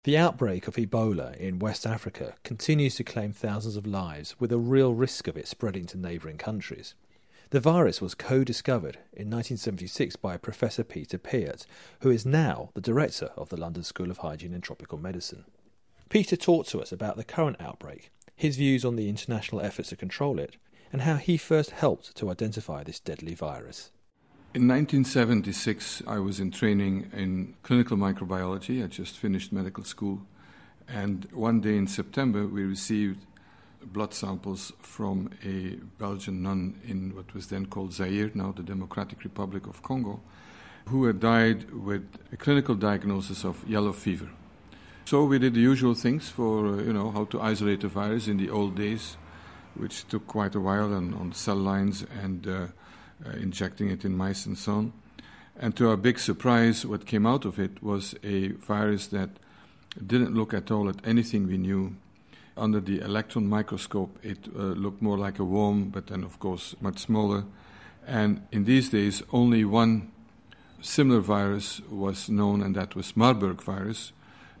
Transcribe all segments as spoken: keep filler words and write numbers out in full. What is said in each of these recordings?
The outbreak of Ebola in West Africa continues to claim thousands of lives, with a real risk of it spreading to neighbouring countries. The virus was co-discovered in nineteen seventy-six by Professor Peter Piot, who is now the director of the London School of Hygiene and Tropical Medicine. Peter talked to us about the current outbreak, his views on the international efforts to control it, and how he first helped to identify this deadly virus. In nineteen seventy-six, I was in training in clinical microbiology. I just finished medical school. And one day in September, we received blood samples from a Belgian nun in what was then called Zaire, now the Democratic Republic of Congo, who had died with a clinical diagnosis of yellow fever. So we did the usual things for, uh, you know, how to isolate a virus in the old days, which took quite a while and on cell lines and uh, uh, injecting it in mice and so on. And to our big surprise, what came out of it was a virus that didn't look at all at anything we knew. Under the electron microscope, it uh, looked more like a worm, but then, of course, much smaller. And in these days, only one similar virus was known, and that was Marburg virus.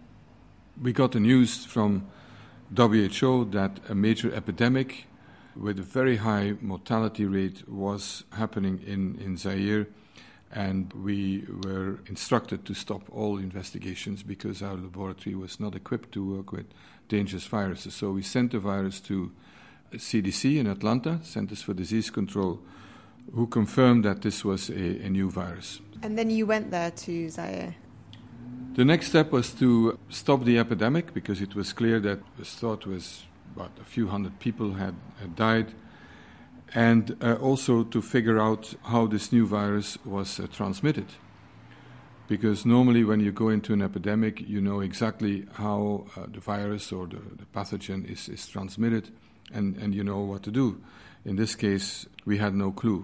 We got the news from W H O that a major epidemic with a very high mortality rate was happening in, in Zaire, and we were instructed to stop all investigations because our laboratory was not equipped to work with dangerous viruses. So we sent the virus to C D C in Atlanta, Centers for Disease Control, who confirmed that this was a, a new virus. And then you went there to Zaire? The next step was to stop the epidemic because it was clear that it was thought was about a few hundred people had, had died, and uh, also to figure out how this new virus was uh, transmitted. Because normally when you go into an epidemic, you know exactly how uh, the virus or the, the pathogen is, is transmitted, and, and you know what to do. In this case, we had no clue.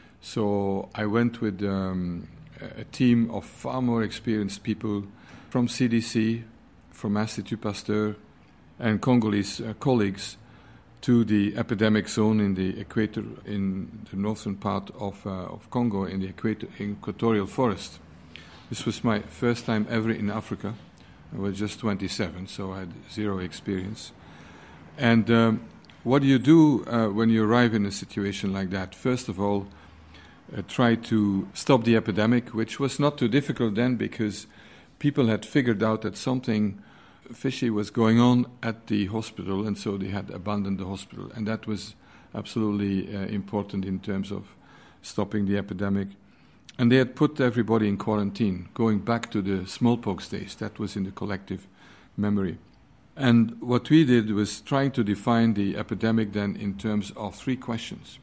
So I went with um, a team of far more experienced people from C D C, from Institut Pasteur, and Congolese uh, colleagues to the epidemic zone in the equator, in the northern part of, uh, of Congo, in the equator, equatorial forest. This was my first time ever in Africa. I was just twenty-seven, so I had zero experience. And um, what do you do uh, when you arrive in a situation like that? First of all, uh, try to stop the epidemic, which was not too difficult then because people had figured out that something fishy was going on at the hospital, and so they had abandoned the hospital. And that was absolutely uh, important in terms of stopping the epidemic. And they had put everybody in quarantine, going back to the smallpox days. That was in the collective memory. And what we did was trying to define the epidemic then in terms of three questions.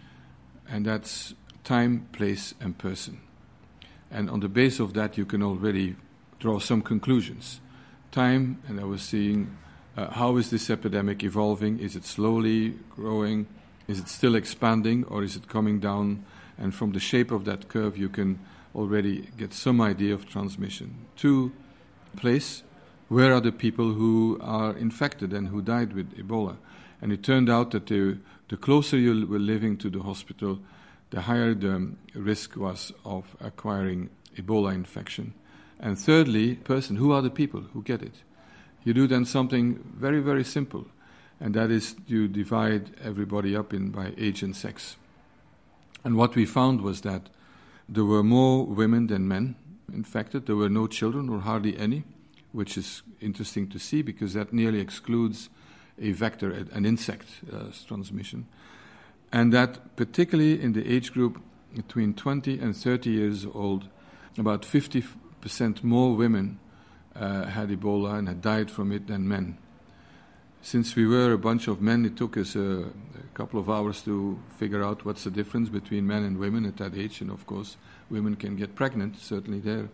And that's time, place, and person. And on the basis of that, you can already draw some conclusions. Time, and I was seeing uh, how is this epidemic evolving? Is it slowly growing? Is it still expanding, or is it coming down? And from the shape of that curve, you can already get some idea of transmission. Two, place. Where are the people who are infected and who died with Ebola? And it turned out that the, the closer you were living to the hospital, the higher the risk was of acquiring Ebola infection. And thirdly, person, who are the people who get it? You do then something very, very simple, and that is you divide everybody up in by age and sex. And what we found was that there were more women than men infected. There were no children, or hardly any, which is interesting to see because that nearly excludes a vector, an insect uh, transmission. And that particularly in the age group between twenty and thirty years old, about fifty percent more women uh, had Ebola and had died from it than men. Since we were a bunch of men, it took us a, a couple of hours to figure out what's the difference between men and women at that age. And of course, women can get pregnant, certainly there.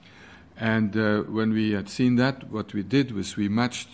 And uh, when we had seen that, what we did was we matched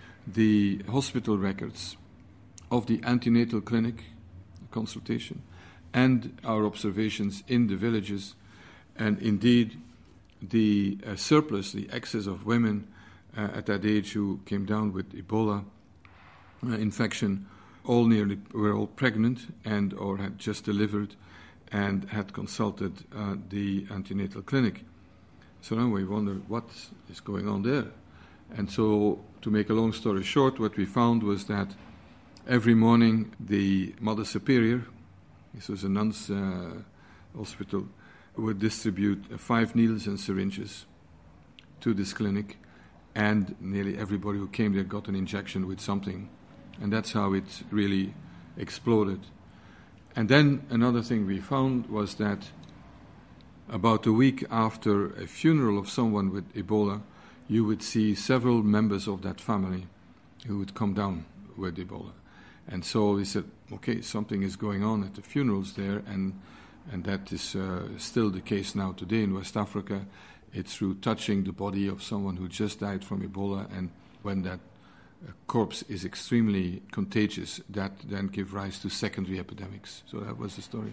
the hospital records of the antenatal clinic consultation and our observations in the villages. And indeed, the uh, surplus, the excess of women uh, at that age who came down with Ebola uh, infection, all nearly were all pregnant and or had just delivered and had consulted uh, the antenatal clinic. So now we wonder what is going on there. And so, to make a long story short, what we found was that every morning the Mother Superior, this was a nuns' uh, hospital, would distribute uh, five needles and syringes to this clinic, and nearly everybody who came there got an injection with something. And that's how it really exploded. And then another thing we found was that about a week after a funeral of someone with Ebola, you would see several members of that family who would come down with Ebola. And so we said, okay, something is going on at the funerals there, and and that is uh, still the case now today in West Africa. It's through touching the body of someone who just died from Ebola, and when that uh, corpse is extremely contagious, that then gives rise to secondary epidemics. So that was the story.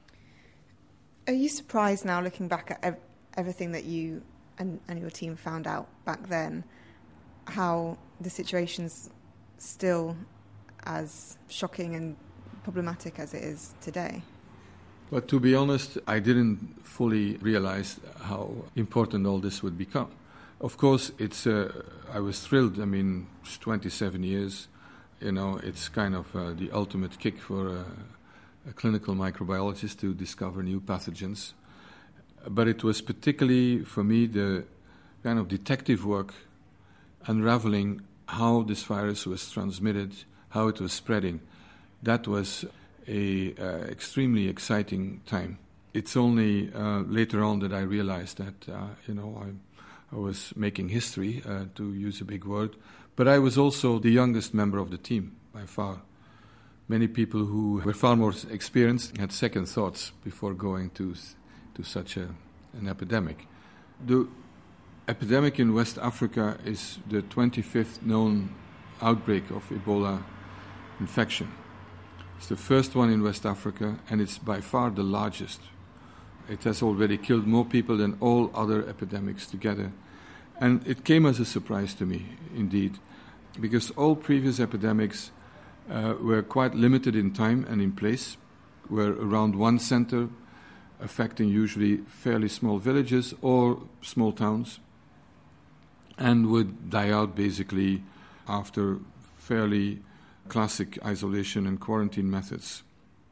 Are you surprised now, looking back at ev- everything that you and, and your team found out back then, how the situation's still as shocking and problematic as it is today? But to be honest, I didn't fully realize how important all this would become. Of course, it's. Uh, I was thrilled. I mean, it's twenty-seven years. You know, it's kind of uh, the ultimate kick for a, a clinical microbiologist to discover new pathogens. But it was particularly, for me, the kind of detective work unraveling how this virus was transmitted, how it was spreading. That was a uh, extremely exciting time. It's only uh, later on that I realized that, uh, you know, I, I was making history, uh, to use a big word, but I was also the youngest member of the team, by far. Many people who were far more experienced had second thoughts before going to to such a, an epidemic. The epidemic in West Africa is the twenty-fifth known outbreak of Ebola infection. It's the first one in West Africa, and it's by far the largest. It has already killed more people than all other epidemics together. And it came as a surprise to me, indeed, because all previous epidemics uh, were quite limited in time and in place, were around one center, affecting usually fairly small villages or small towns, and would die out basically after fairly classic isolation and quarantine methods.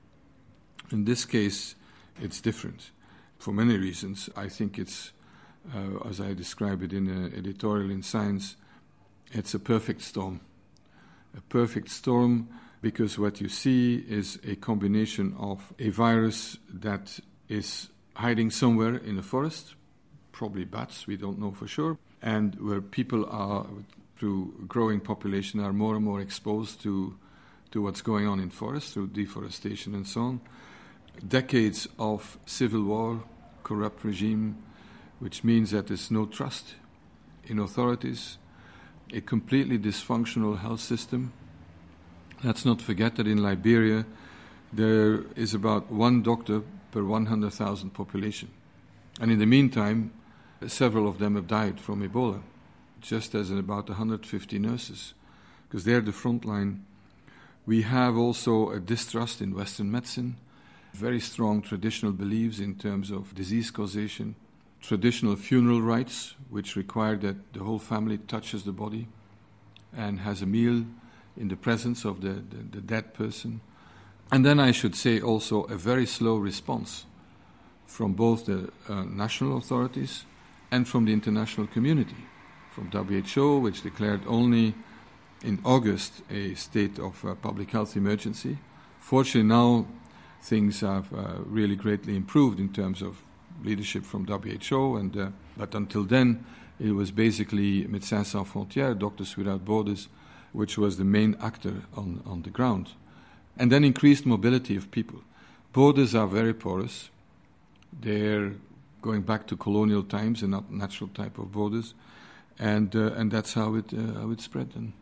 In this case, it's different. For many reasons, I think it's, uh, as I describe it in an editorial in Science, it's a perfect storm. A perfect storm because what you see is a combination of a virus that is hiding somewhere in the forest, probably bats, we don't know for sure, and where people are, through growing population, are more and more exposed to, to what's going on in forests through deforestation and so on. Decades of civil war, corrupt regime, which means that there's no trust in authorities, a completely dysfunctional health system. Let's not forget that in Liberia there is about one doctor per one hundred thousand population. And in the meantime, several of them have died from Ebola, just as in about one hundred fifty nurses, because they're the front line. We have also a distrust in Western medicine, very strong traditional beliefs in terms of disease causation, traditional funeral rites, which require that the whole family touches the body and has a meal in the presence of the, the, the dead person. And then I should say also a very slow response from both the uh, national authorities and from the international community, from W H O, which declared only in August a state of uh, public health emergency. Fortunately now things have uh, really greatly improved in terms of leadership from W H O, and uh, but until then it was basically Médecins Sans Frontières, Doctors Without Borders, which was the main actor on, on the ground. And then increased mobility of people. Borders are very porous. They're going back to colonial times and not natural type of borders, and uh, and that's how it uh, how it spread then.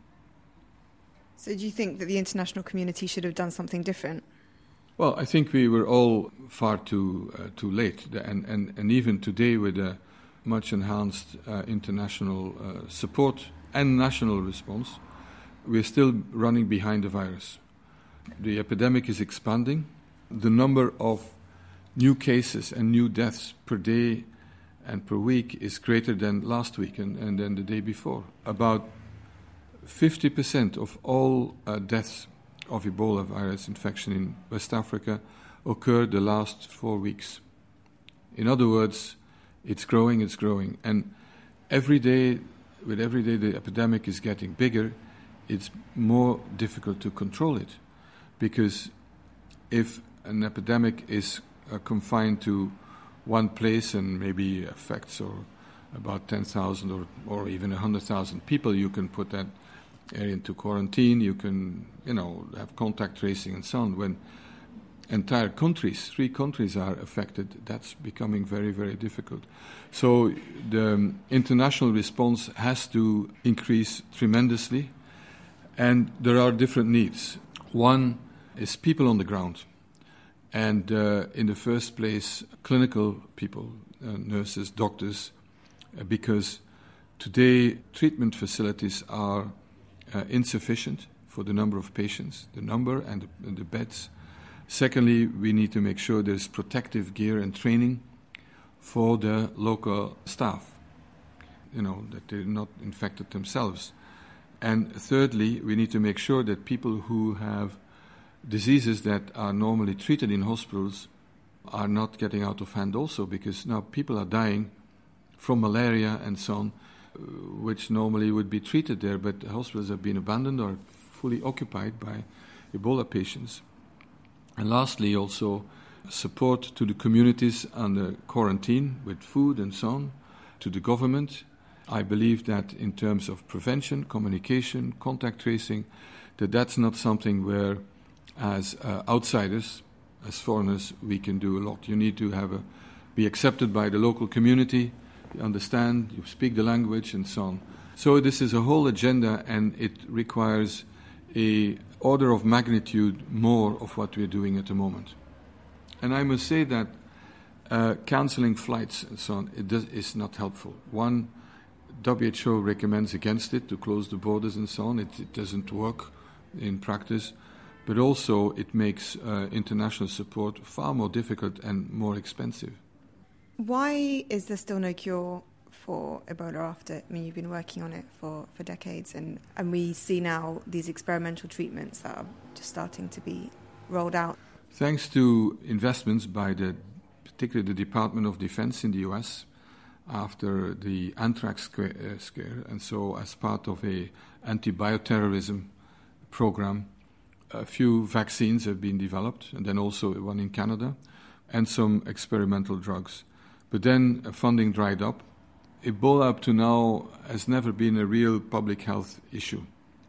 So do you think that the international community should have done something different? Well, I think we were all far too uh, too late, and, and and even today with a much enhanced uh, international uh, support and national response, we're still running behind the virus. The epidemic is expanding. The number of new cases and new deaths per day and per week is greater than last week and, and then the day before. About fifty percent of all uh, deaths of Ebola virus infection in West Africa occurred the last four weeks. In other words, it's growing, it's growing. And every day, with every day the epidemic is getting bigger, it's more difficult to control it. Because if an epidemic is uh, confined to one place and maybe affects or about ten thousand or, or even one hundred thousand people, you can put that area into quarantine, you can, you know, have contact tracing and so on. When entire countries, three countries are affected, that's becoming very, very difficult. So the um, international response has to increase tremendously, and there are different needs. One is people on the ground, and uh, in the first place, clinical people, uh, nurses, doctors, uh, because today treatment facilities are uh, insufficient for the number of patients, the number and the, and the beds. Secondly, we need to make sure there's protective gear and training for the local staff, you know, that they're not infected themselves. And thirdly, we need to make sure that people who have diseases that are normally treated in hospitals are not getting out of hand also, because now people are dying from malaria and so on, which normally would be treated there, but the hospitals have been abandoned or fully occupied by Ebola patients. And lastly, also support to the communities under quarantine with food and so on, to the government. I believe that in terms of prevention, communication, contact tracing, that that's not something where, as uh, outsiders, as foreigners, we can do a lot. You need to have a, be accepted by the local community, you understand, you speak the language, and so on. So this is a whole agenda, and it requires a order of magnitude more of what we're doing at the moment. And I must say that uh, cancelling flights and so on, it does, is not helpful. One, W H O recommends against it, to close the borders and so on. It, it doesn't work in practice. But also it makes uh, international support far more difficult and more expensive. Why is there still no cure for Ebola after? I mean, you've been working on it for, for decades, and, and we see now these experimental treatments that are just starting to be rolled out. Thanks to investments by the, particularly the Department of Defense in the U S after the anthrax scare, uh, scare and so as part of a anti-bioterrorism program, a few vaccines have been developed, and then also one in Canada, and some experimental drugs. But then uh, funding dried up. Ebola up to now has never been a real public health issue.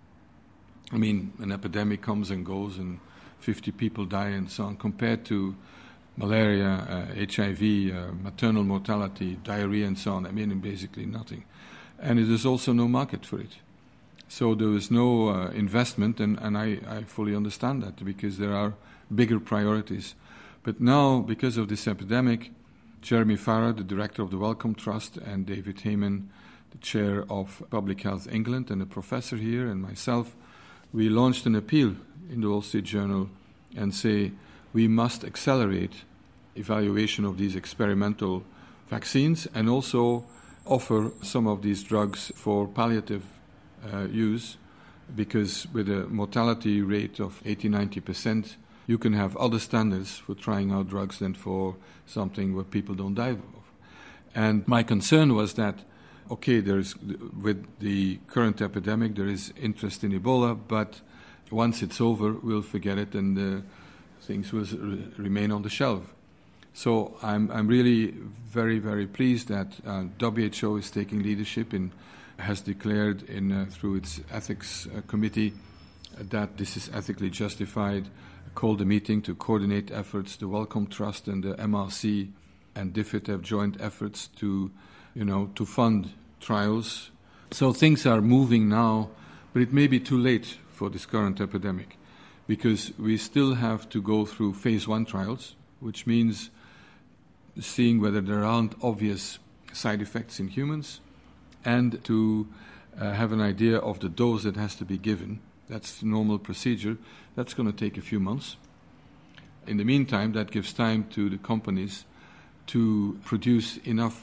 I mean, an epidemic comes and goes and fifty people die and so on, compared to malaria, uh, H I V, uh, maternal mortality, diarrhea and so on. I mean, basically nothing. And there's also no market for it. So there is no uh, investment, and, and I, I fully understand that, because there are bigger priorities. But now, because of this epidemic, Jeremy Farrar, the director of the Wellcome Trust, and David Heyman, the chair of Public Health England, and a professor here, and myself, we launched an appeal in the Wall Street Journal and say we must accelerate evaluation of these experimental vaccines and also offer some of these drugs for palliative uh, use, because with a mortality rate of eighty to ninety percent, you can have other standards for trying out drugs than for something where people don't die of. And my concern was that, okay, there's, with the current epidemic, there is interest in Ebola, but once it's over, we'll forget it, and uh, things will re- remain on the shelf. So I'm, I'm really very, very pleased that uh, W H O is taking leadership in, has declared in uh, through its ethics uh, committee uh, that this is ethically justified, called a meeting to coordinate efforts. The Wellcome Trust and the M R C and D F I T have joint efforts to, you know, to fund trials. So things are moving now, but it may be too late for this current epidemic, because we still have to go through phase one trials, which means seeing whether there aren't obvious side effects in humans, and to uh, have an idea of the dose that has to be given. That's the normal procedure. That's going to take a few months. In the meantime, that gives time to the companies to produce enough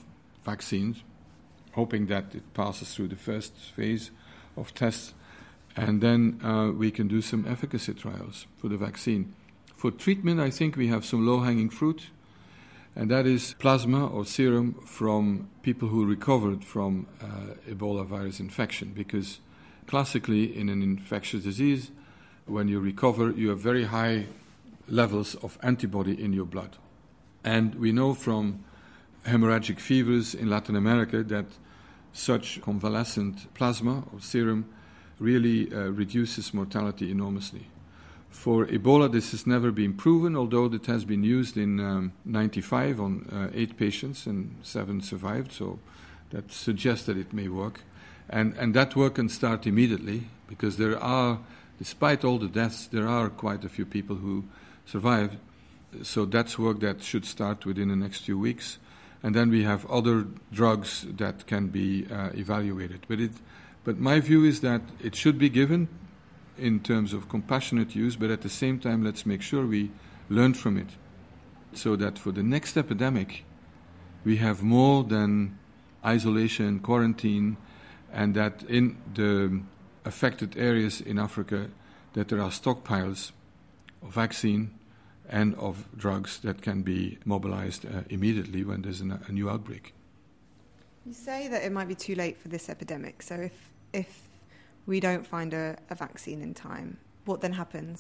vaccines, hoping that it passes through the first phase of tests, and then uh, we can do some efficacy trials for the vaccine. For treatment, I think we have some low-hanging fruit, and that is plasma or serum from people who recovered from uh, Ebola virus infection, because classically in an infectious disease, when you recover, you have very high levels of antibody in your blood. And we know from hemorrhagic fevers in Latin America that such convalescent plasma or serum really uh, reduces mortality enormously. For Ebola, this has never been proven, although it has been used in um, ninety-five on uh, eight patients and seven survived, so that suggests that it may work. And, and that work can start immediately, because there are, despite all the deaths, there are quite a few people who survived. So that's work that should start within the next few weeks. And then we have other drugs that can be uh, evaluated. But, it, but my view is that it should be given in terms of compassionate use, but at the same time, let's make sure we learn from it, so that for the next epidemic, we have more than isolation, quarantine, and that in the affected areas in Africa, that there are stockpiles of vaccine and of drugs that can be mobilized uh, immediately when there's an, a new outbreak. You say that it might be too late for this epidemic, so if if we don't find a, a vaccine in time, what then happens?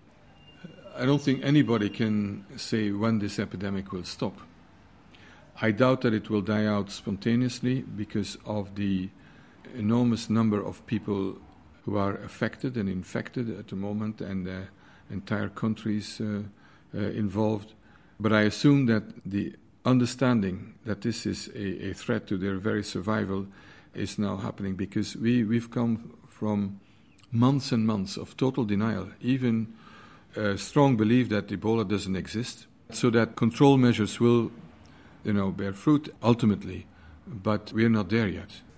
I don't think anybody can say when this epidemic will stop. I doubt that it will die out spontaneously because of the enormous number of people who are affected and infected at the moment, and uh, entire countries uh, uh, involved. But I assume that the understanding that this is a, a threat to their very survival is now happening, because we, we've come from months and months of total denial, even a strong belief that Ebola doesn't exist, so that control measures will, you know, bear fruit ultimately, but we're not there yet.